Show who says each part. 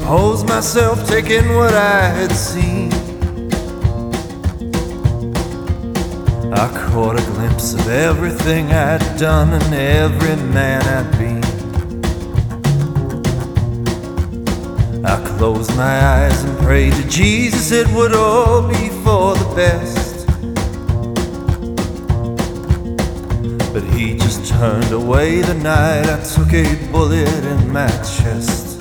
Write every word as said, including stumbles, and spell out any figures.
Speaker 1: composed myself, taking what I had seen. I caught a glimpse of everything I'd done and every man I'd been. I closed my eyes and prayed to Jesus it would all be for the best. But he just turned away the night I took a bullet in my chest.